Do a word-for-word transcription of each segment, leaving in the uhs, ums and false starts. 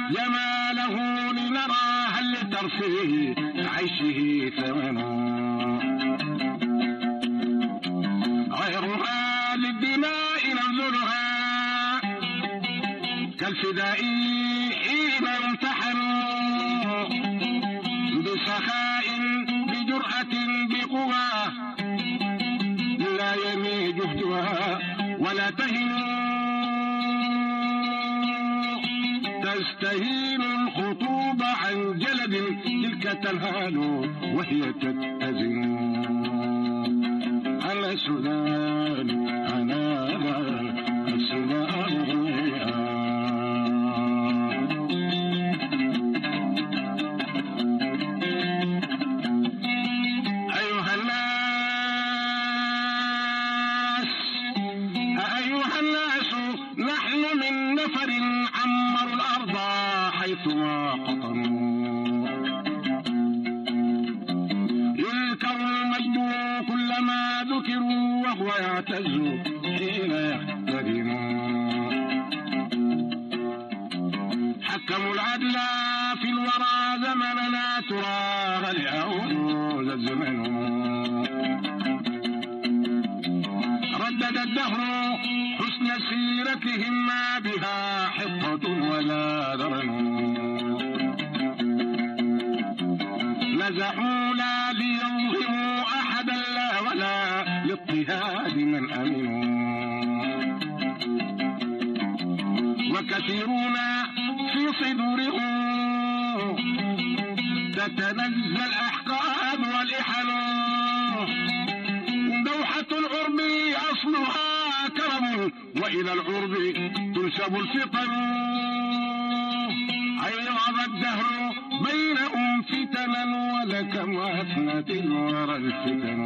جماله لنرى هل لترفيه عيشه ثمن غيرها للدماء نبذلها كالفداء حين يمتحن بسخاء بجرأة بقوى لا يمي جهدها ولا تهن تستهين الخطوب عن جلد تلك تنهال وهي تتزن على السودان أنا السودان أيها الناس أيها الناس نحن من نفر عمروا الأرض حيثما قطنوا يذكر المجد كلما ذكروا وهو يعتز حين يحترموا حكموا العدل في الورى زمننا ترى هل يعود الزمن ردد الدهر حسن سيرتهم ما بها حطة ولا درن نزعوا لا ليظلموا أحدا لا ولا لاضطهاد من أمنوا وكثيرون في صدورهم تتنزل الأحقاد والإحن دوحة العرب أصلها كرم وإلى العرب تنسب الفطن عيرض الدهر بينهم فتنا ولكما أثنت الورى الفتن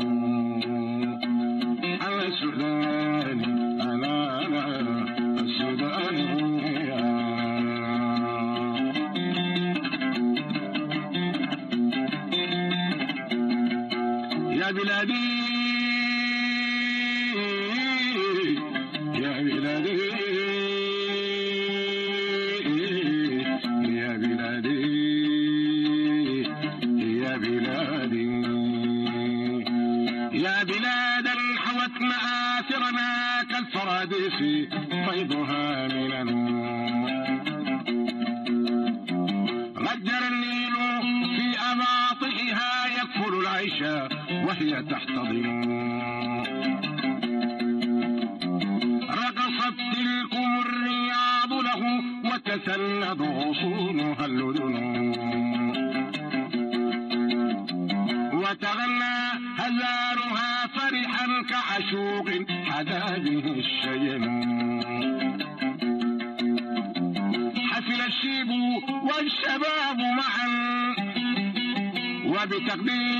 على السودان أنا السودان يا بلادي يا بلادي يا بلادي يا بلادي يا بلادا حوت مآثرنا كالفراديس فيضها من غجر النيل في أباطئها يكفل العيش وهي تحتضن رقصت تلكم الرياض له وتسند غصونها اللدن وتغنى هزارها فرحا كعشوق حدا به الشين حفل الشيب والشباب معا وبتقدير